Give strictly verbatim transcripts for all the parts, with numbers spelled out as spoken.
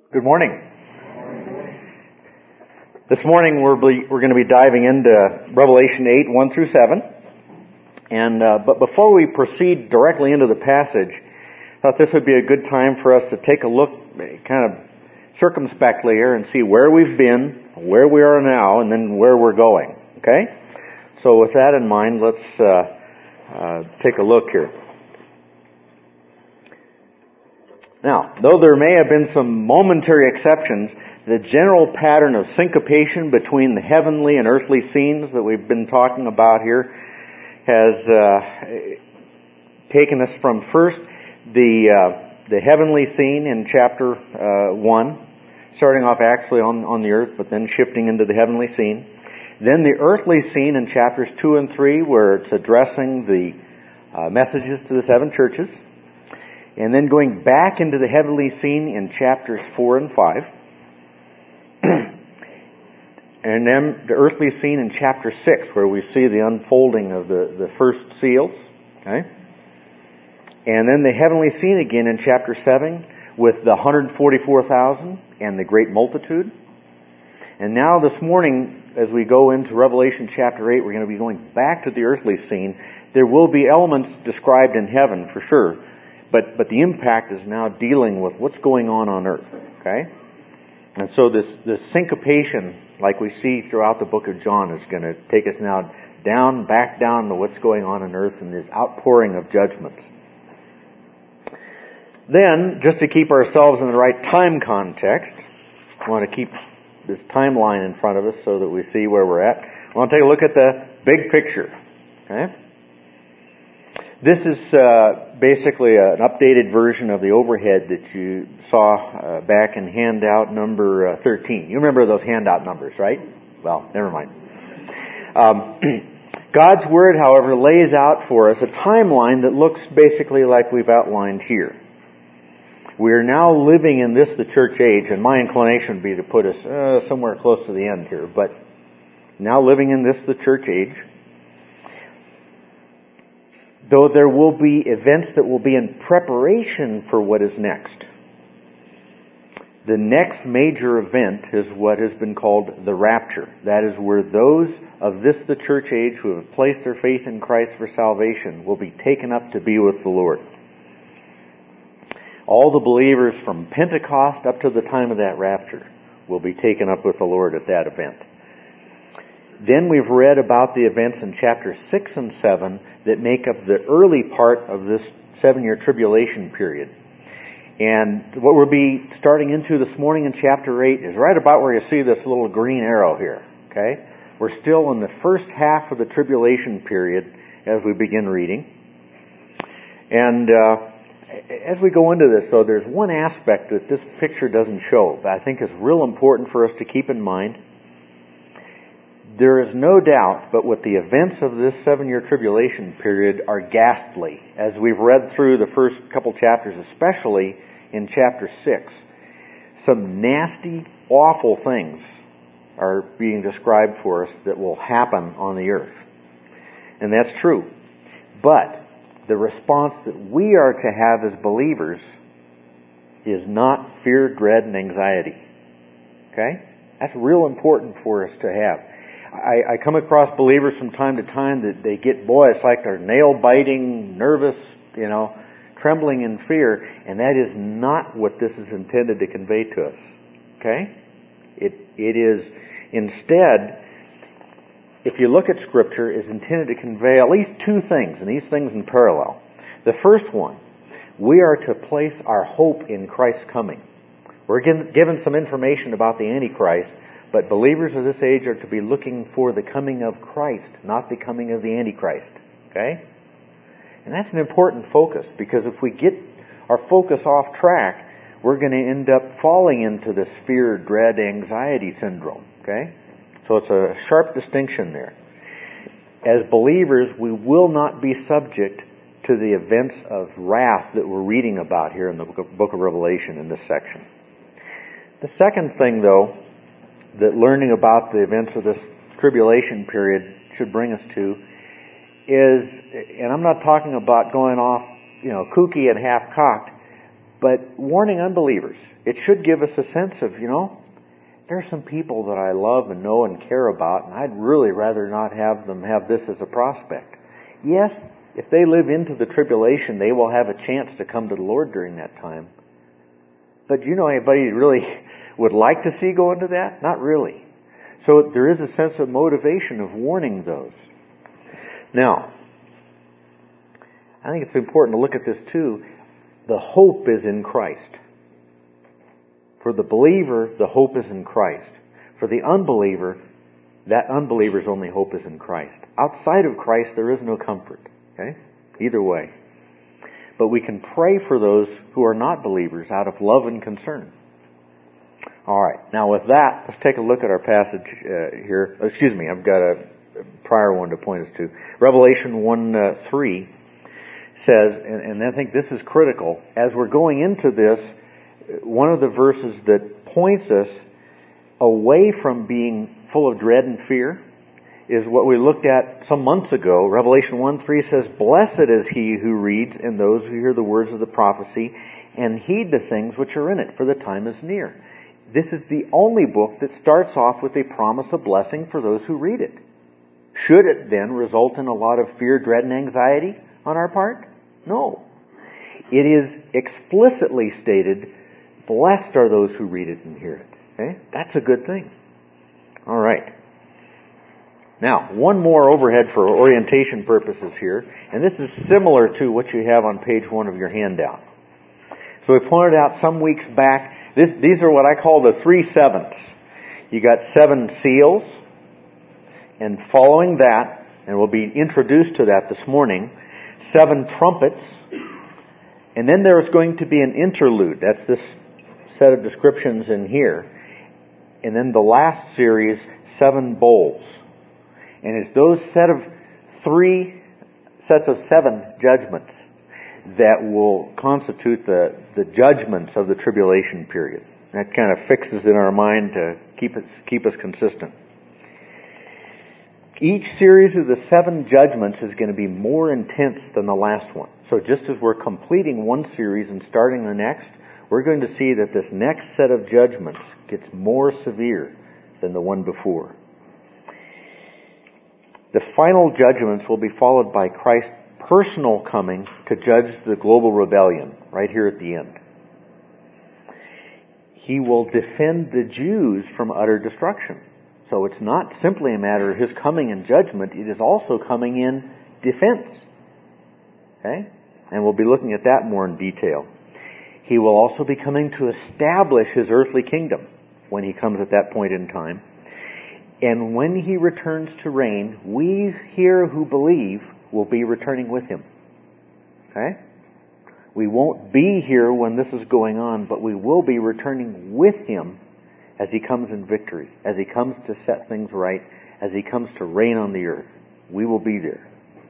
Good morning. This morning we're be, we're going to be diving into Revelation eight, one through seven. And uh, but before we proceed directly into the passage, I thought this would be a good time for us to take a look kind of circumspectly here and see where we've been, where we are now, and then where we're going. Okay? So with that in mind, let's uh, uh, take a look here. Now, though there may have been some momentary exceptions, the general pattern of syncopation between the heavenly and earthly scenes that we've been talking about here has uh, taken us from first the uh, the heavenly scene in chapter uh, one, starting off actually on, on the earth, but then shifting into the heavenly scene. Then the earthly scene in chapters two and three, where it's addressing the uh, messages to the seven churches. And then going back into the heavenly scene in chapters four and five. And then the earthly scene in chapter six, where we see the unfolding of the, the first seals. Okay? And then the heavenly scene again in chapter seven with the one hundred forty-four thousand and the great multitude. And now this morning, as we go into Revelation chapter eight, we're going to be going back to the earthly scene. There will be elements described in heaven for sure. But but the impact is now dealing with what's going on on earth, okay? And so this, this syncopation, like we see throughout the book of John, is going to take us now down, back down to what's going on on earth and this outpouring of judgments. Then, just to keep ourselves in the right time context, I want to keep this timeline in front of us so that we see where we're at. I want to take a look at the big picture, okay? This is uh, basically an updated version of the overhead that you saw uh, back in handout number uh, thirteen. You remember those handout numbers, right? Well, never mind. Um, God's Word, however, lays out for us a timeline that looks basically like we've outlined here. We are now living in this, the church age, and my inclination would be to put us uh, somewhere close to the end here, but now living in this, the church age. Though there will be events that will be in preparation for what is next. The next major event is what has been called the rapture. That is where those of this, the church age, who have placed their faith in Christ for salvation will be taken up to be with the Lord. All the believers from Pentecost up to the time of that rapture will be taken up with the Lord at that event. Then we've read about the events in chapters six and seven that make up the early part of this seven-year tribulation period. And what we'll be starting into this morning in chapter eight is right about where you see this little green arrow here. Okay? We're still in the first half of the tribulation period as we begin reading. And uh, as we go into this, though, there's one aspect that this picture doesn't show that I think is real important for us to keep in mind. There is no doubt but what the events of this seven-year tribulation period are ghastly. As we've read through the first couple chapters, especially in chapter six, some nasty, awful things are being described for us that will happen on the earth. And that's true. But the response that we are to have as believers is not fear, dread, and anxiety. Okay? That's real important for us to have. I, I come across believers from time to time that they get, boy, it's like they're nail-biting, nervous, you know, trembling in fear, and that is not what this is intended to convey to us. Okay? It it is instead, if you look at Scripture, is intended to convey at least two things, and these things in parallel. The first one, we are to place our hope in Christ's coming. We're given, given some information about the Antichrist, but believers of this age are to be looking for the coming of Christ, not the coming of the Antichrist. Okay? And that's an important focus, because if we get our focus off track, we're going to end up falling into this fear, dread, anxiety syndrome. Okay? So it's a sharp distinction there. As believers, we will not be subject to the events of wrath that we're reading about here in the book of Revelation in this section. The second thing, though, that learning about the events of this tribulation period should bring us to is, and I'm not talking about going off, you know, kooky and half-cocked, But warning unbelievers, it should give us a sense of, you know, there are some people that I love and know and care about, and I'd really rather not have them have this as a prospect. Yes, if they live into the tribulation, they will have a chance to come to the Lord during that time. But do you know anybody who really would like to see go into that? Not really. So there is a sense of motivation of warning those. Now, I think it's important to look at this too. The hope is in Christ. For the believer, the hope is in Christ. For the unbeliever, that unbeliever's only hope is in Christ. Outside of Christ, there is no comfort. Okay? Either way. But we can pray for those who are not believers out of love and concern. All right. Now with that, let's take a look at our passage uh, here. Excuse me, I've got a prior one to point us to. Revelation one three says, and, and I think this is critical, as we're going into this, one of the verses that points us away from being full of dread and fear is what we looked at some months ago. Revelation one three says, "Blessed is he who reads and those who hear the words of the prophecy and heed the things which are in it, for the time is near." This is the only book that starts off with a promise of blessing for those who read it. Should it then result in a lot of fear, dread, and anxiety on our part? No. It is explicitly stated, blessed are those who read it and hear it. Okay? That's a good thing. All right. Now, one more overhead for orientation purposes here, and this is similar to what you have on page one of your handout. So we pointed out some weeks back, this, these are what I call the three sevenths. You got seven seals, and following that, and we'll be introduced to that this morning, seven trumpets, and then there's going to be an interlude. That's this set of descriptions in here. And then the last series, seven bowls. And it's those set of three sets of seven judgments that will constitute the, the judgments of the tribulation period. That kind of fixes in our mind to keep it, keep us consistent. Each series of the seven judgments is going to be more intense than the last one. So just as we're completing one series and starting the next, we're going to see that this next set of judgments gets more severe than the one before. The final judgments will be followed by Christ's personal coming to judge the global rebellion right here at the end. He will defend the Jews from utter destruction. So it's not simply a matter of His coming in judgment, it is also coming in defense. Okay? And we'll be looking at that more in detail. He will also be coming to establish His earthly kingdom when He comes at that point in time. And when He returns to reign, we here who believe will be returning with Him. Okay? We won't be here when this is going on, but we will be returning with Him as He comes in victory, as He comes to set things right, as He comes to reign on the earth. We will be there.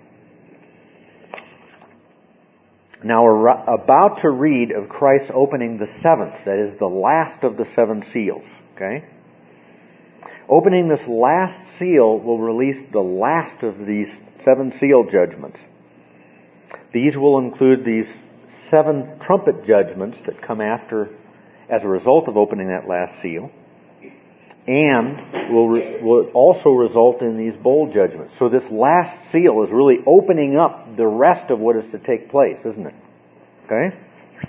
Now we're about to read of Christ opening the seventh, that is the last of the seven seals. Okay? Opening this last seal will release the last of these seven seal judgments. These will include these seven trumpet judgments that come after as a result of opening that last seal, and will, re- will also result in these bowl judgments. So this last seal is really opening up the rest of what is to take place, isn't it? Okay?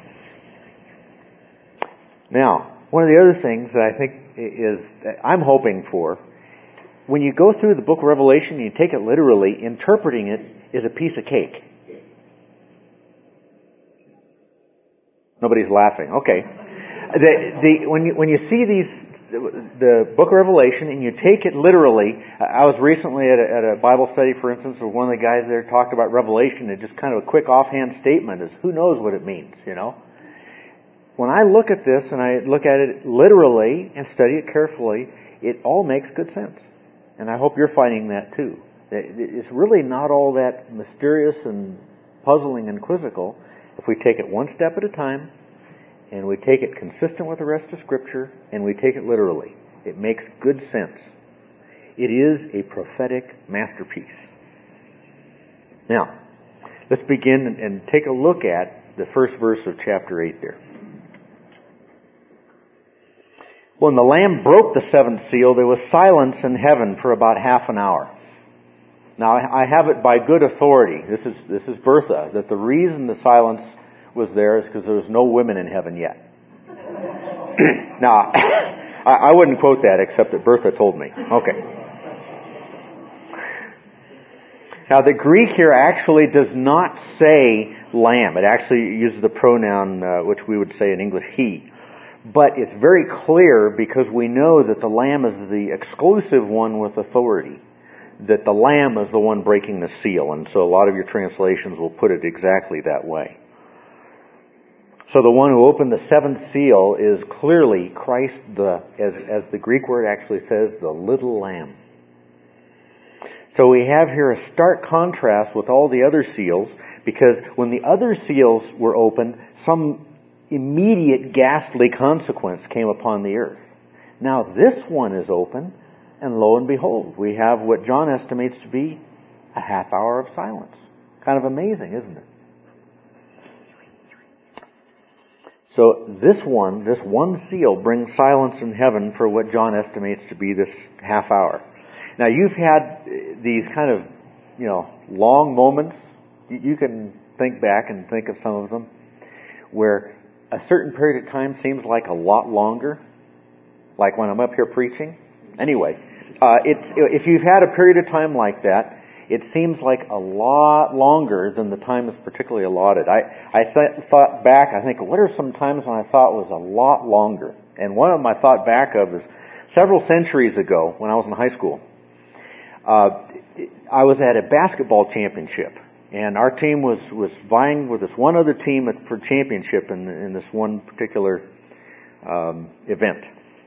Now, one of the other things that I think is, that I'm hoping for, when you go through the book of Revelation and you take it literally, interpreting it is a piece of cake. Nobody's laughing. Okay. The, the, when you, when you see these, the book of Revelation, and you take it literally, I was recently at a, at a Bible study, for instance, where one of the guys there talked about Revelation, and just kind of a quick offhand statement is, who knows what it means, you know? When I look at this, and I look at it literally, and study it carefully, it all makes good sense. And I hope you're finding that too. It's really not all that mysterious and puzzling and quizzical if we take it one step at a time, and we take it consistent with the rest of Scripture, and we take it literally. It makes good sense. It is a prophetic masterpiece. Now, let's begin and take a look at the first verse of chapter eight there. When the Lamb broke the seventh seal, there was silence in heaven for about half an hour. Now, I have it by good authority. This is this is Bertha, that the reason the silence was there is because there was no women in heaven yet. Now, I, I wouldn't quote that except that Bertha told me. Okay. Now, the Greek here actually does not say lamb. It actually uses the pronoun, uh, which we would say in English, he. But it's very clear because we know that the lamb is the exclusive one with authority. That the lamb is the one breaking the seal. And so a lot of your translations will put it exactly that way. So the one who opened the seventh seal is clearly Christ, the as, as the Greek word actually says, the little lamb. So we have here a stark contrast with all the other seals, because when the other seals were opened, some immediate ghastly consequence came upon the earth. Now this one is open, and lo and behold, we have what John estimates to be a half hour of silence. Kind of amazing, isn't it? So this one, this one seal brings silence in heaven for what John estimates to be this half hour. Now you've had these kind of, you know, long moments. You can think back and think of some of them where a certain period of time seems like a lot longer. Like when I'm up here preaching. Anyway, uh, it's, if you've had a period of time like that, it seems like a lot longer than the time that's particularly allotted. I, I th- thought back, I think, what are some times when I thought was a lot longer? And one of them I thought back of is several centuries ago when I was in high school. Uh, I was at a basketball championship, and our team was, was vying with this one other team for championship in, in this one particular um, event.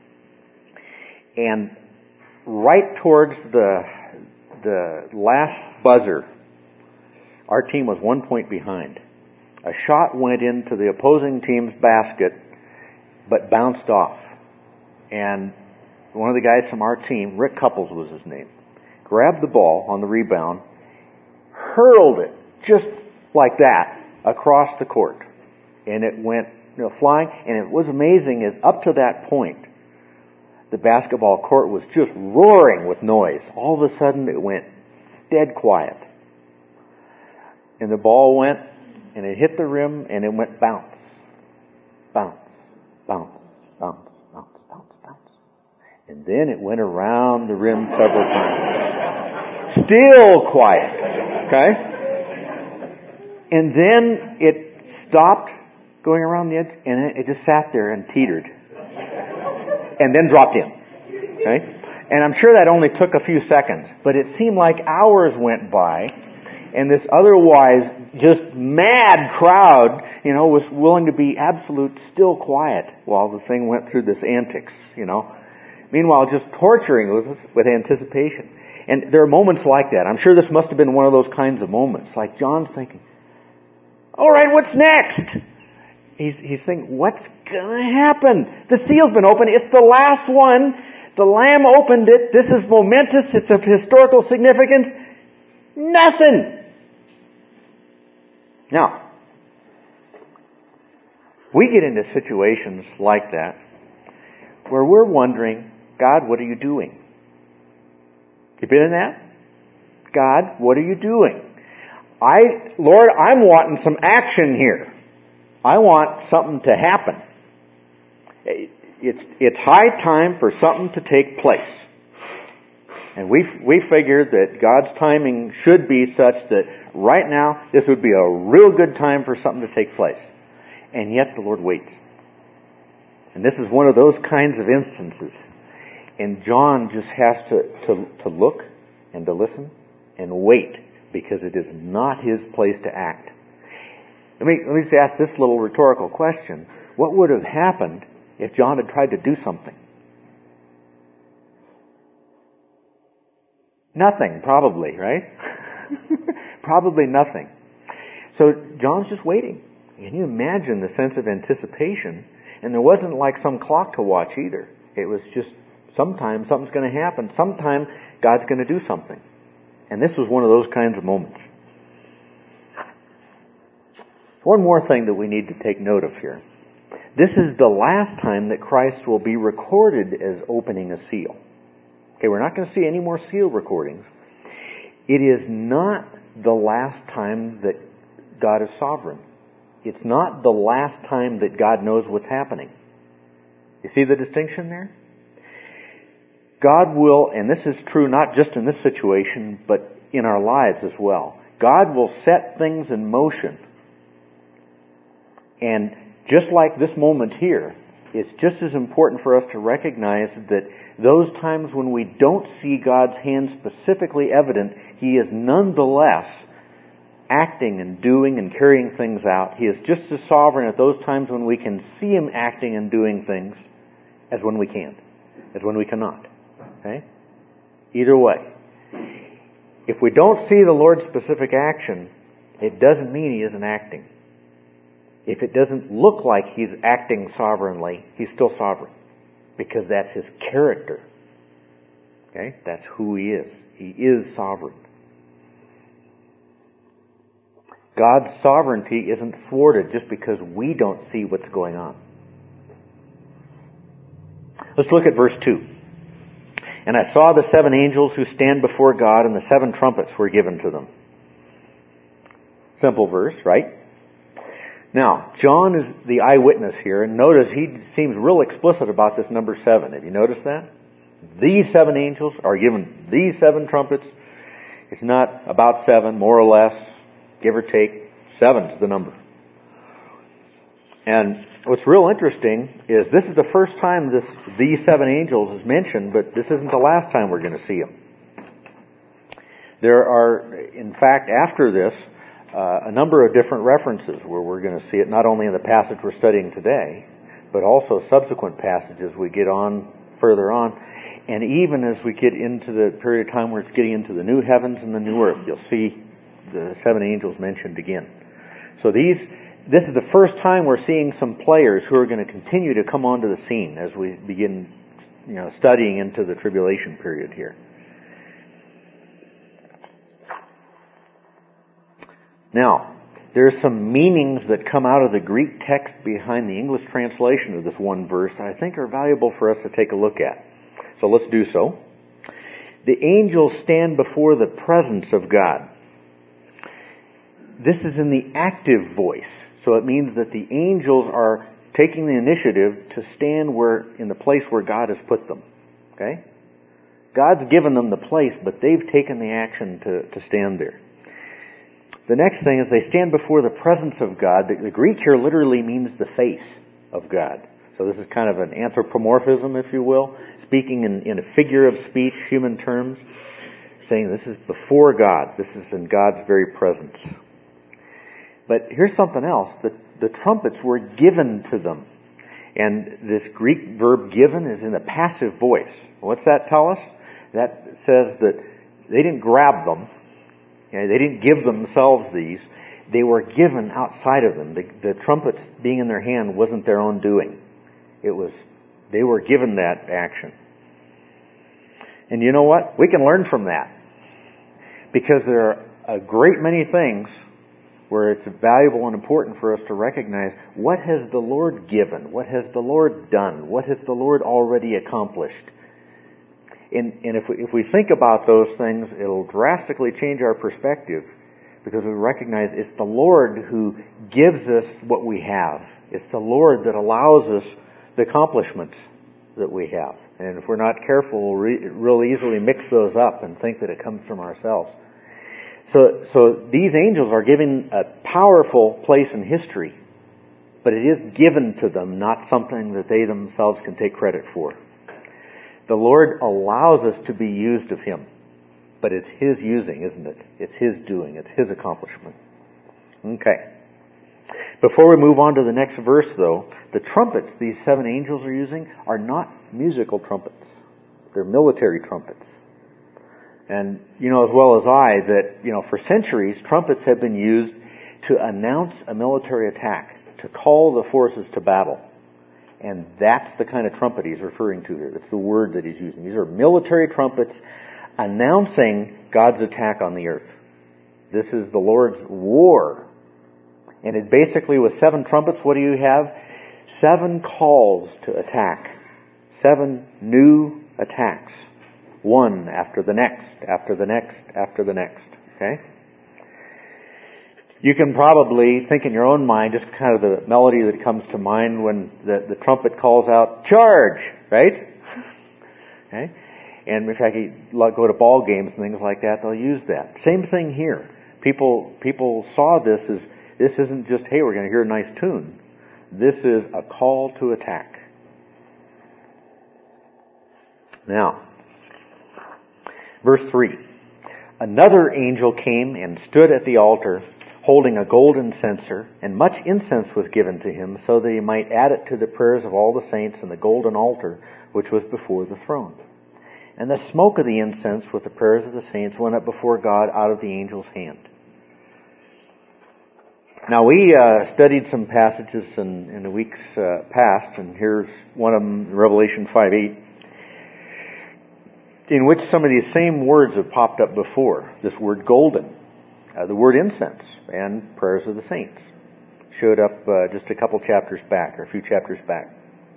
And right towards the the last buzzer, our team was one point behind. A shot went into the opposing team's basket, but bounced off. And one of the guys from our team, Rick Couples was his name, grabbed the ball on the rebound, hurled it just like that across the court. And it went, you know, flying. And it was amazing is up to that point, the basketball court was just roaring with noise. All of a sudden it went dead quiet. And the ball went, and it hit the rim, and it went bounce. Bounce, bounce, bounce, bounce, bounce, bounce. And then it went around the rim several times. Still quiet. Okay? And then it stopped going around the edge, and it just sat there and teetered. And then dropped in. Okay? And I'm sure that only took a few seconds, but it seemed like hours went by, and this otherwise just mad crowd, you know, was willing to be absolute still quiet while the thing went through this antics, you know. Meanwhile, just torturing with, with anticipation. And there are moments like that. I'm sure this must have been one of those kinds of moments. Like John's thinking, all right, what's next? He's, he's thinking, what's going to happen? The seal's been opened. It's the last one. The Lamb opened it. This is momentous. It's of historical significance. Nothing. Now, we get into situations like that where we're wondering, God, what are you doing? You been in that? God, what are you doing? I, Lord, I'm wanting some action here. I want something to happen. It's it's high time for something to take place. And we we figured that God's timing should be such that right now this would be a real good time for something to take place. And yet the Lord waits. And this is one of those kinds of instances. And John just has to, to, to look and to listen and wait, because it is not his place to act. Let me, let me just ask this little rhetorical question. What would have happened if John had tried to do something? Nothing, probably, right? Probably nothing. So John's just waiting. Can you imagine the sense of anticipation? And there wasn't like some clock to watch either. It was just sometime something's going to happen. Sometime God's going to do something. And this was one of those kinds of moments. One more thing that we need to take note of here. This is the last time that Christ will be recorded as opening a seal. Okay, we're not going to see any more seal recordings. It is not the last time that God is sovereign. It's not the last time that God knows what's happening. You see the distinction there? God will, and this is true not just in this situation, but in our lives as well. God will set things in motion. And just like this moment here, it's just as important for us to recognize that those times when we don't see God's hand specifically evident, He is nonetheless acting and doing and carrying things out. He is just as sovereign at those times when we can see Him acting and doing things as when we can't, as when we cannot. Okay? Either way. If we don't see the Lord's specific action, it doesn't mean He isn't acting. If it doesn't look like He's acting sovereignly, He's still sovereign. Because that's His character. Okay? That's who He is. He is sovereign. God's sovereignty isn't thwarted just because we don't see what's going on. Let's look at verse two. And I saw the seven angels who stand before God, and the seven trumpets were given to them. Simple verse, right? Now, John is the eyewitness here, and notice he seems real explicit about this number seven. Have you noticed that? These seven angels are given these seven trumpets. It's not about seven, more or less, give or take. Seven's the number. And what's real interesting is this is the first time this these seven angels is mentioned, but this isn't the last time we're going to see them. There are, in fact, after this, uh, a number of different references where we're going to see it, not only in the passage we're studying today, but also subsequent passages we get on further on. And even as we get into the period of time where it's getting into the new heavens and the new earth, you'll see the seven angels mentioned again. So these, this is the first time we're seeing some players who are going to continue to come onto the scene as we begin, you know, studying into the tribulation period here. Now, there's some meanings that come out of the Greek text behind the English translation of this one verse I think are valuable for us to take a look at. So let's do so. The angels stand before the presence of God. This is in the active voice. So it means that the angels are taking the initiative to stand where in the place where God has put them. Okay? God's given them the place, but they've taken the action to, to stand there. The next thing is they stand before the presence of God. The, the Greek here literally means the face of God. So this is kind of an anthropomorphism, if you will, speaking in, in a figure of speech, human terms, saying this is before God. This is in God's very presence. But here's something else. The, the trumpets were given to them. And this Greek verb given is in the passive voice. What's that tell us? That says that they didn't grab them. Okay, they didn't give themselves these. They were given outside of them. The, the trumpets being in their hand wasn't their own doing. It was, they were given that action. And you know what? We can learn from that. Because there are a great many things where it's valuable and important for us to recognize what has the Lord given? What has the Lord done? What has the Lord already accomplished? And, and if we, if we think about those things, it'll drastically change our perspective because we recognize it's the Lord who gives us what we have. It's the Lord that allows us the accomplishments that we have. And if we're not careful, we'll re- real easily mix those up and think that it comes from ourselves. So, so these angels are given a powerful place in history, but it is given to them, not something that they themselves can take credit for. The Lord allows us to be used of Him, but it's His using, isn't it? It's His doing. It's His accomplishment. Okay. Before we move on to the next verse, though, the trumpets these seven angels are using are not musical trumpets. They're military trumpets. And you know as well as I that, you know, for centuries, trumpets have been used to announce a military attack, to call the forces to battle. And that's the kind of trumpet he's referring to here. That's the word that he's using. These are military trumpets announcing God's attack on the earth. This is the Lord's war. And it basically, with seven trumpets, what do you have? seven calls to attack. Seven new attacks. One after the next, after the next, after the next. Okay? You can probably think in your own mind just kind of the melody that comes to mind when the, the trumpet calls out, charge! Right? Okay? And in fact, you go to ball games and things like that, they'll use that. Same thing here. People people saw this as, this isn't just, hey, we're going to hear a nice tune. This is a call to attack. Now, verse three. Another angel came and stood at the altar, holding a golden censer, and much incense was given to him, so that he might add it to the prayers of all the saints in the golden altar, which was before the throne. And the smoke of the incense with the prayers of the saints went up before God out of the angel's hand. Now, we uh, studied some passages in, in the weeks uh, past, and here's one of them, Revelation five eight, in which some of these same words have popped up before. This word golden, uh, the word incense, and prayers of the saints showed up uh, just a couple chapters back, or a few chapters back.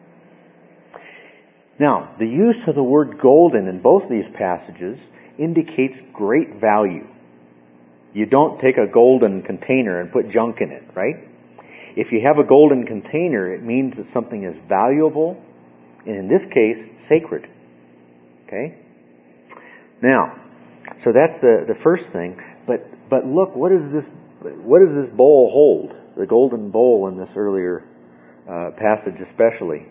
Now, the use of the word golden in both these passages indicates great value. You don't take a golden container and put junk in it, right? If you have a golden container, it means that something is valuable, and in this case, sacred. Okay? Now, so that's the, the first thing. But but look, what is this? What does this bowl hold? The golden bowl in this earlier uh, passage, especially.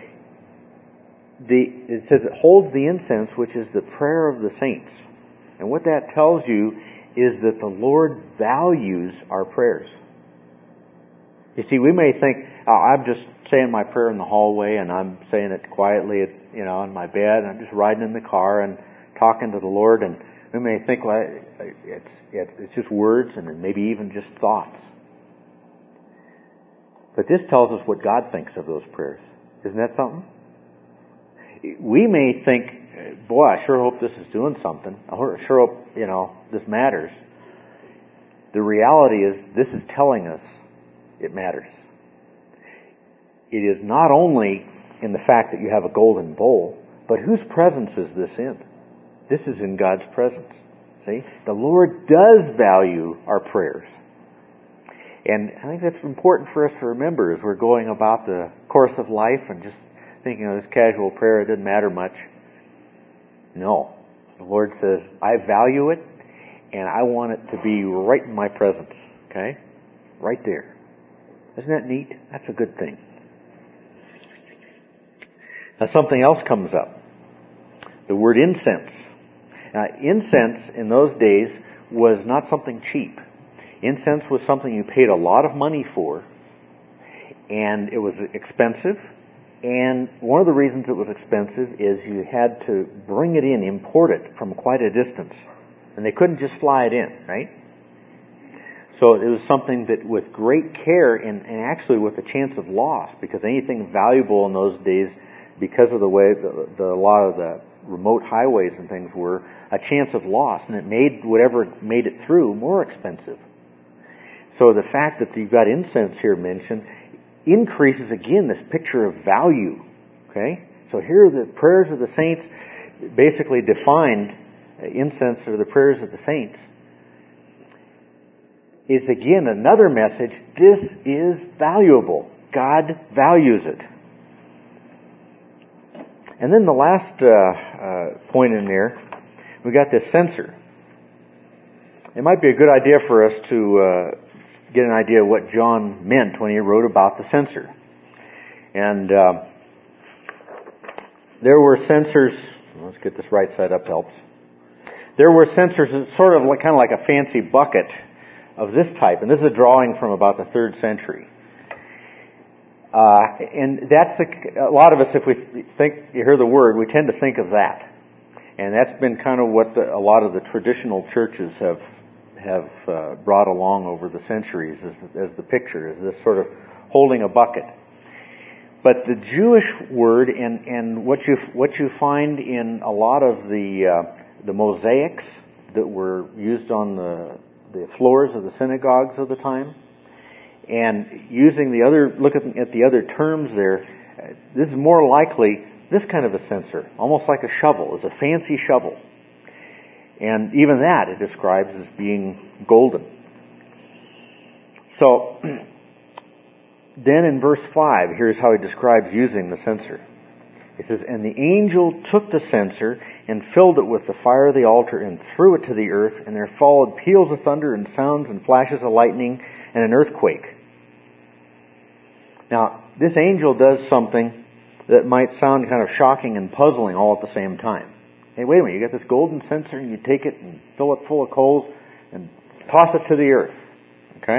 The, it says it holds the incense, which is the prayer of the saints. And what that tells you is that the Lord values our prayers. You see, we may think, oh, I'm just saying my prayer in the hallway, and I'm saying it quietly, you know, in my bed, and I'm just riding in the car and talking to the Lord, and we may think, well, it's it's just words and maybe even just thoughts. But this tells us what God thinks of those prayers. Isn't that something? We may think, boy, I sure hope this is doing something. I sure hope, you know, this matters. The reality is, this is telling us it matters. It is not only in the fact that you have a golden bowl, but whose presence is this in? This is in God's presence. See? The Lord does value our prayers. And I think that's important for us to remember as we're going about the course of life and just thinking of this casual prayer, it doesn't matter much. No. The Lord says, I value it, and I want it to be right in my presence. Okay? Right there. Isn't that neat? That's a good thing. Now something else comes up. The word incense. Now, incense in those days was not something cheap. Incense was something you paid a lot of money for, and it was expensive. And one of the reasons it was expensive is you had to bring it in, import it from quite a distance. And they couldn't just fly it in, right? So it was something that with great care and, and actually with a chance of loss, because anything valuable in those days, because of the way the, the, a lot of the remote highways and things were, a chance of loss. And it made whatever made it through more expensive. So the fact that you've got incense here mentioned increases again this picture of value. Okay? So here the prayers of the saints basically defined, incense or the prayers of the saints, is again another message. This is valuable. God values it. And then the last uh, uh, point in there, we got this censer. It might be a good idea for us to uh, get an idea of what John meant when he wrote about the censer. And uh, there were censers, let's get this right side up helps. There were censers, sort of like, kind of like a fancy bucket of this type. And this is a drawing from about the third century. Uh, and that's a, a lot of us, if we think, you hear the word, we tend to think of that. And that's been kind of what the, a lot of the traditional churches have have uh, brought along over the centuries as, as the picture, is this sort of holding a bucket. But the Jewish word, and, and what you what you find in a lot of the uh, the mosaics that were used on the the floors of the synagogues of the time, And using the other, looking at the other terms there, this is more likely this kind of a censer, almost like a shovel. It's a fancy shovel. And even that it describes as being golden. So, then in verse five, here's how he describes using the censer. It says, "And the angel took the censer and filled it with the fire of the altar and threw it to the earth, and there followed peals of thunder and sounds and flashes of lightning and an earthquake." Now, this angel does something that might sound kind of shocking and puzzling all at the same time. Hey, wait a minute, you got this golden censer and you take it and fill it full of coals and toss it to the earth. Okay?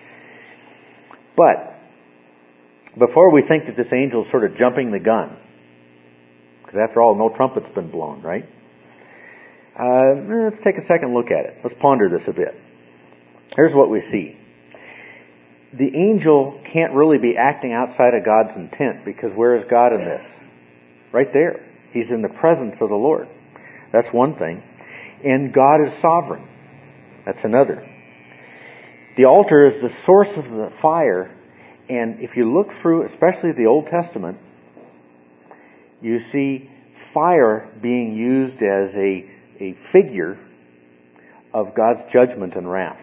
But, before we think that this angel is sort of jumping the gun, because after all, no trumpet's been blown, right? Uh, let's take a second look at it. Let's ponder this a bit. Here's what we see. The angel can't really be acting outside of God's intent, because where is God in this? Right there. He's in the presence of the Lord. That's one thing. And God is sovereign. That's another. The altar is the source of the fire, and if you look through, especially the Old Testament, you see fire being used as a, a figure of God's judgment and wrath.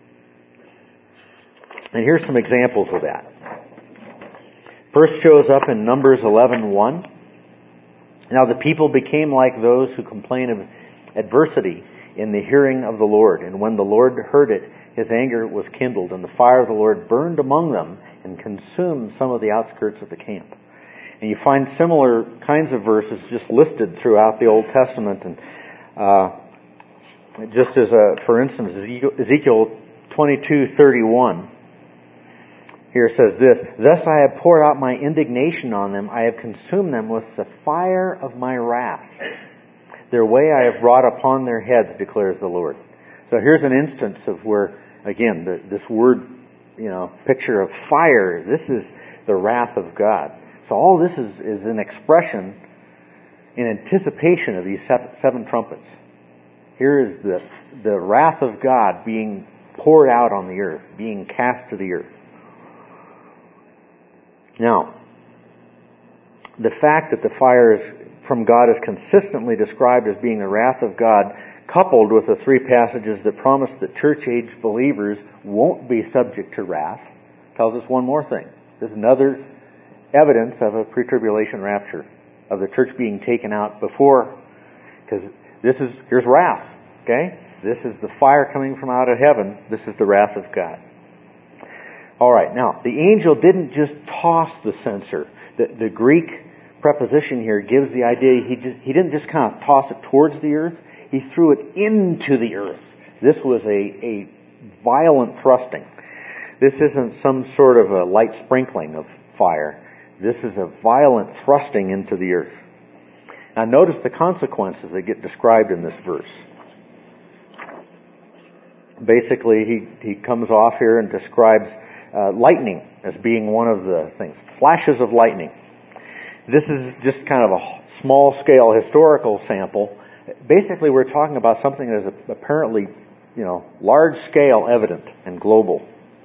And here's some examples of that. First shows up in Numbers eleven one. "Now the people became like those who complain of adversity in the hearing of the Lord. And when the Lord heard it, His anger was kindled, and the fire of the Lord burned among them and consumed some of the outskirts of the camp." And you find similar kinds of verses just listed throughout the Old Testament. And uh, just as a, for instance, Ezekiel twenty-two thirty-one. Here says this, "Thus I have poured out my indignation on them. I have consumed them with the fire of my wrath. Their way I have brought upon their heads, declares the Lord." So here's an instance of where, again, the, this word, you know, picture of fire, this is the wrath of God. So all this is, is an expression in anticipation of these seven, seven trumpets. Here is the, the wrath of God being poured out on the earth, being cast to the earth. Now, the fact that the fire is, from God is consistently described as being the wrath of God, coupled with the three passages that promise that church-age believers won't be subject to wrath, tells us one more thing. There's another evidence of a pre-tribulation rapture, of the church being taken out before, because this is, here's wrath, okay? This is the fire coming from out of heaven. This is the wrath of God. All right, now, the angel didn't just toss the censer. The, the Greek preposition here gives the idea he just, he didn't just kind of toss it towards the earth. He threw it into the earth. This was a, a violent thrusting. This isn't some sort of a light sprinkling of fire. This is a violent thrusting into the earth. Now notice the consequences that get described in this verse. Basically, he, he comes off here and describes uh, lightning as being one of the things. Flashes of lightning. This is just kind of a small-scale historical sample. Basically, we're talking about something that is apparently, you know, large-scale, evident, and global.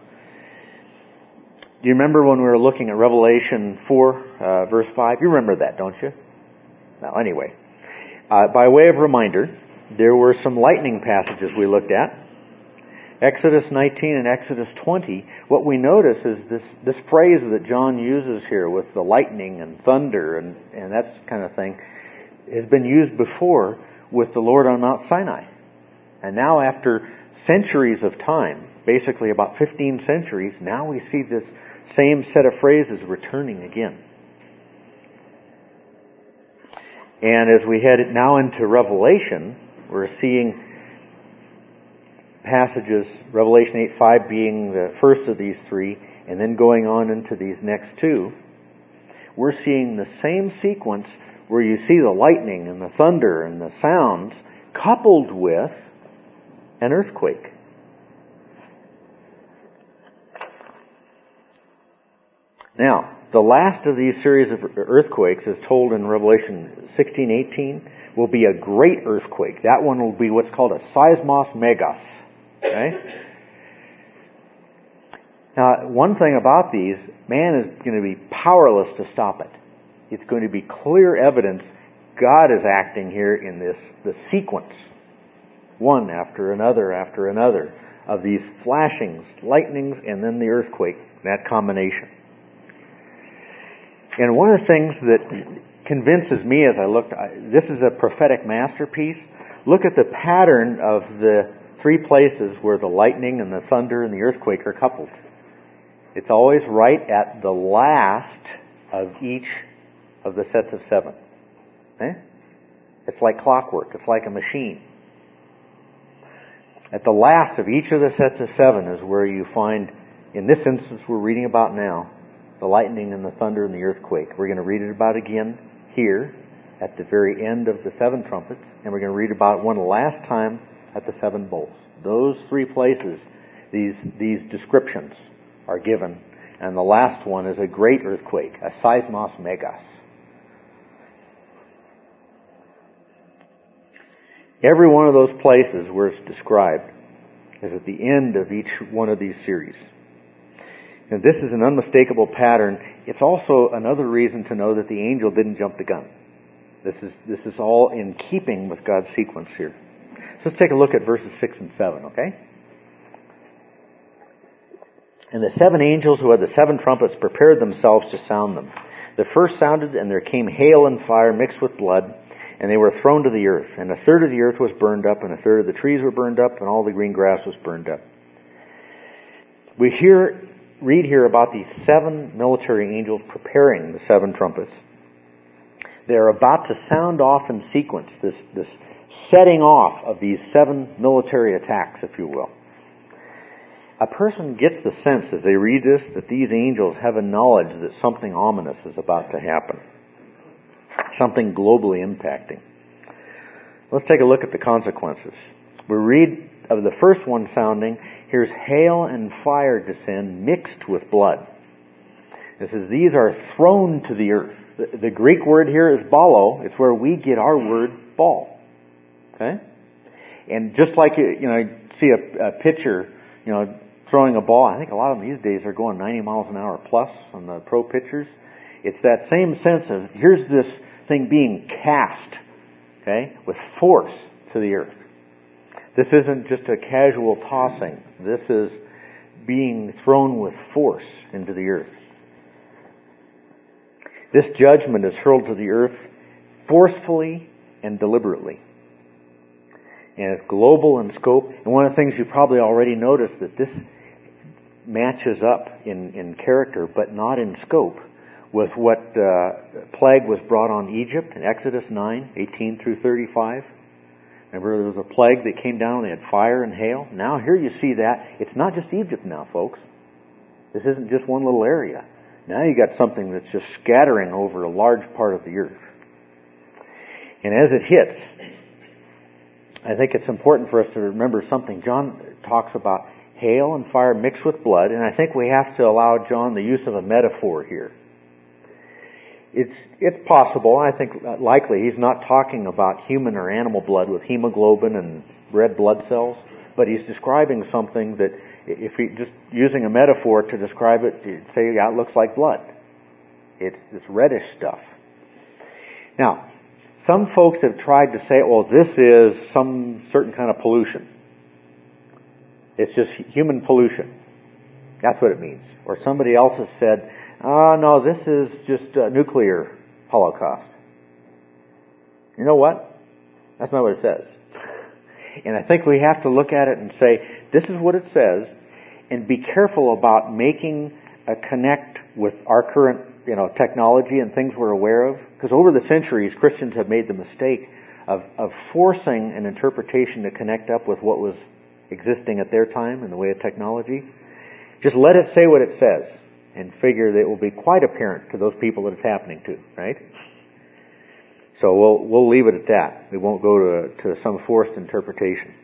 Do you remember when we were looking at Revelation four, uh, verse five? You remember that, don't you? Well, anyway. Uh, by way of reminder, there were some lightning passages we looked at. Exodus nineteen and Exodus twenty. What we notice is this, this phrase that John uses here with the lightning and thunder and, and that kind of thing has been used before with the Lord on Mount Sinai. And now after centuries of time, basically about fifteen centuries, now we see this same set of phrases returning again. And as we head now into Revelation, we're seeing passages, Revelation eight five being the first of these three, and then going on into these next two. We're seeing the same sequence where you see the lightning and the thunder and the sounds coupled with an earthquake. Now, the last of these series of earthquakes, as told in Revelation sixteen eighteen, will be a great earthquake. That one will be what's called a seismos megas. Okay? Now, one thing about these, man is going to be powerless to stop it. It's going to be clear evidence God is acting here in this the sequence, one after another after another, of these flashings, lightnings, and then the earthquake, that combination. And one of the things that convinces me as I looked, this is a prophetic masterpiece. Look at the pattern of the three places where the lightning and the thunder and the earthquake are coupled. It's always right at the last of each of the sets of seven. Eh? It's like clockwork. It's like a machine. At the last of each of the sets of seven is where you find, in this instance we're reading about now, the lightning and the thunder and the earthquake. We're going to read it about again here at the very end of the seven trumpets, and we're going to read about one last time at the seven bowls. Those three places, these these descriptions are given, and the last one is a great earthquake, a seismos megas. Every one of those places where it's described is at the end of each one of these series. And this is an unmistakable pattern. It's also another reason to know that the angel didn't jump the gun. This is this is all in keeping with God's sequence here. So let's take a look at verses six and seven, okay? And the seven angels who had the seven trumpets prepared themselves to sound them. The first sounded, and there came hail and fire mixed with blood, and they were thrown to the earth. And a third of the earth was burned up, and a third of the trees were burned up, and all the green grass was burned up. We hear, read here about these seven military angels preparing the seven trumpets. They're about to sound off in sequence, this, this setting off of these seven military attacks, if you will. A person gets the sense as they read this that these angels have a knowledge that something ominous is about to happen. Something globally impacting. Let's take a look at the consequences. We read of the first one sounding, here's hail and fire descend mixed with blood. It says these are thrown to the earth. The, the Greek word here is ballo. It's where we get our word ball. Okay? And just like you, you know, you see a, a pitcher, you know, throwing a ball, I think a lot of them these days are going ninety miles an hour plus on the pro pitchers. It's that same sense of here's this thing being cast, okay, with force to the earth. This isn't just a casual tossing. This is being thrown with force into the earth. This judgment is hurled to the earth forcefully and deliberately. And it's global in scope. And one of the things you probably already noticed that this matches up in, in character, but not in scope, with what uh, plague was brought on Egypt in Exodus nine, eighteen through thirty-five. Remember, there was a plague that came down, they had fire and hail. Now here you see that. It's not just Egypt now, folks. This isn't just one little area. Now you got something that's just scattering over a large part of the earth. And as it hits, I think it's important for us to remember something. John talks about hail and fire mixed with blood, and I think we have to allow John the use of a metaphor here. It's it's possible, I think likely, he's not talking about human or animal blood with hemoglobin and red blood cells, but he's describing something that, if he just using a metaphor to describe it, you'd say, yeah, it looks like blood. It's this reddish stuff. Now, some folks have tried to say, well, this is some certain kind of pollution. It's just human pollution. That's what it means. Or somebody else has said, oh, no, this is just a nuclear holocaust. You know what? That's not what it says. And I think we have to look at it and say, this is what it says, and be careful about making a connect with our current, you know, technology and things we're aware of. Because over the centuries, Christians have made the mistake of, of forcing an interpretation to connect up with what was existing at their time in the way of technology. Just let it say what it says, and figure that it will be quite apparent to those people that it's happening to, right? So we'll we'll leave it at that. We won't go to to some forced interpretation.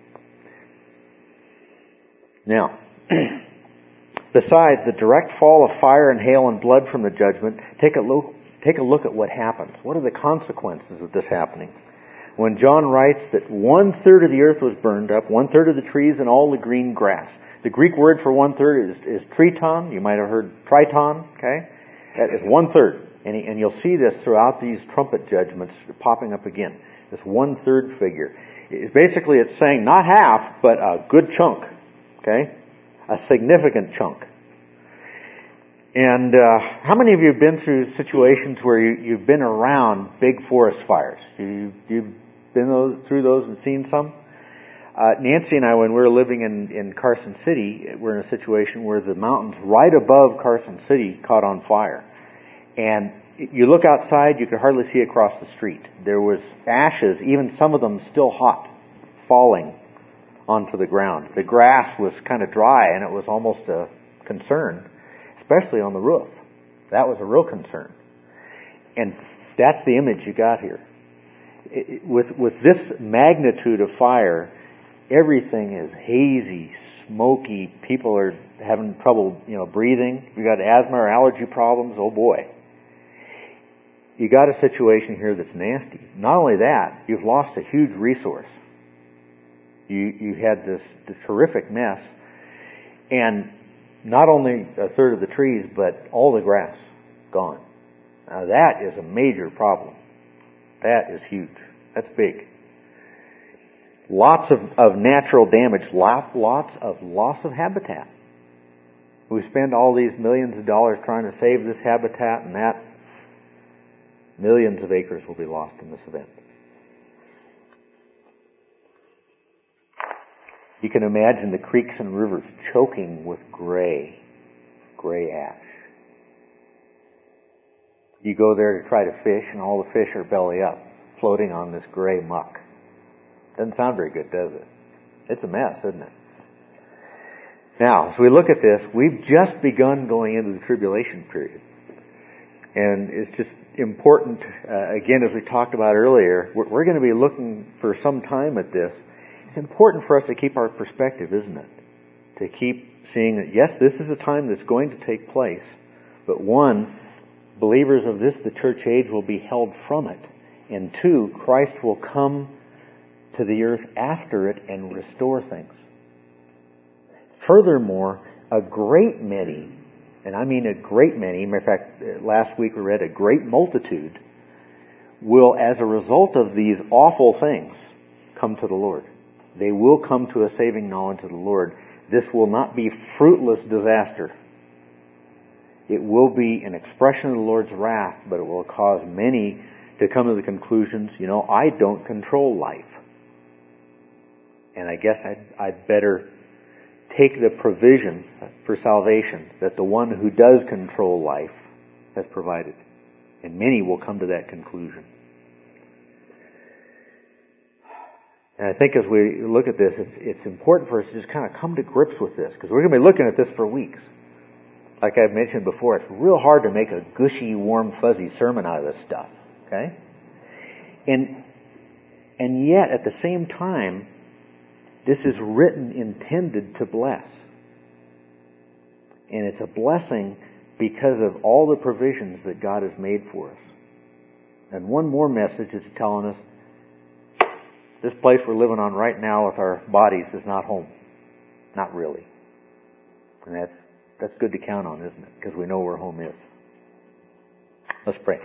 Now, besides the direct fall of fire and hail and blood from the judgment, take a look take a look at what happens. What are the consequences of this happening? When John writes that one third of the earth was burned up, one third of the trees and all the green grass. The Greek word for one-third is, is triton. You might have heard triton, okay? That is one-third. And, he, and you'll see this throughout these trumpet judgments popping up again. This one-third figure. It's basically, it's saying not half, but a good chunk, okay? A significant chunk. And uh, how many of you have been through situations where you, you've been around big forest fires? You, you've been those, through those and seen some? Uh, Nancy and I, when we were living in, in Carson City, we're in a situation where the mountains right above Carson City caught on fire. And you look outside, you could hardly see across the street. There was ashes, even some of them still hot, falling onto the ground. The grass was kind of dry, and it was almost a concern, especially on the roof. That was a real concern. And that's the image you got here. It, with, with this magnitude of fire, everything is hazy, smoky. People are having trouble, you know, breathing. You got asthma or allergy problems. Oh boy. You got a situation here that's nasty. Not only that, you've lost a huge resource. You you had this, this terrific mess, and not only a third of the trees, but all the grass gone. Now that is a major problem. That is huge. That's big. Lots of, of natural damage, lots, lots of loss of habitat. We spend all these millions of dollars trying to save this habitat, and that millions of acres will be lost in this event. You can imagine the creeks and rivers choking with gray, gray ash. You go there to try to fish, and all the fish are belly up, floating on this gray muck. Doesn't sound very good, does it? It's a mess, isn't it? Now, as we look at this, we've just begun going into the tribulation period. And it's just important, uh, again, as we talked about earlier, we're, we're going to be looking for some time at this. It's important for us to keep our perspective, isn't it? To keep seeing that, yes, this is a time that's going to take place, but one, believers of this, the church age, will be held from it. And two, Christ will come to the earth after it and restore things. Furthermore, a great many, and I mean a great many, matter of fact, last week we read a great multitude, will, as a result of these awful things, come to the Lord. They will come to a saving knowledge of the Lord. This will not be fruitless disaster. It will be an expression of the Lord's wrath, but it will cause many to come to the conclusions, you know, I don't control life. And I guess I'd, I'd better take the provision for salvation that the one who does control life has provided. And many will come to that conclusion. And I think as we look at this, it's, it's important for us to just kind of come to grips with this, because we're going to be looking at this for weeks. Like I've mentioned before, it's real hard to make a gushy, warm, fuzzy sermon out of this stuff. Okay? And, and yet, at the same time, this is written intended to bless. And it's a blessing because of all the provisions that God has made for us. And one more message is telling us this place we're living on right now with our bodies is not home. Not really. And that's, that's good to count on, isn't it? Because we know where home is. Let's pray.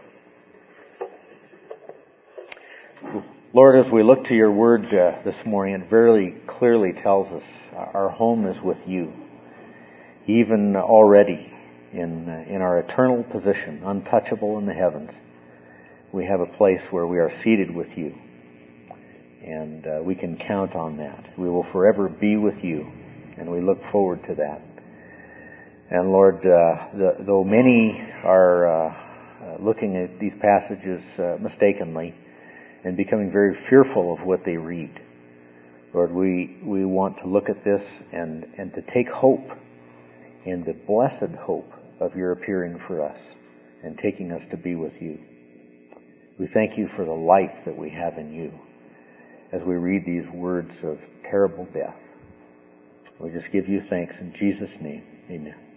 Lord, as we look to your word uh, this morning, it very clearly tells us our home is with you. Even already in uh, in our eternal position, untouchable in the heavens, we have a place where we are seated with you. And uh, we can count on that. We will forever be with you, and we look forward to that. And Lord, uh, the, though many are uh, uh, looking at these passages uh, mistakenly, and becoming very fearful of what they read. Lord, we, we want to look at this and, and to take hope in the blessed hope of your appearing for us and taking us to be with you. We thank you for the life that we have in you as we read these words of terrible death. We just give you thanks in Jesus' name. Amen.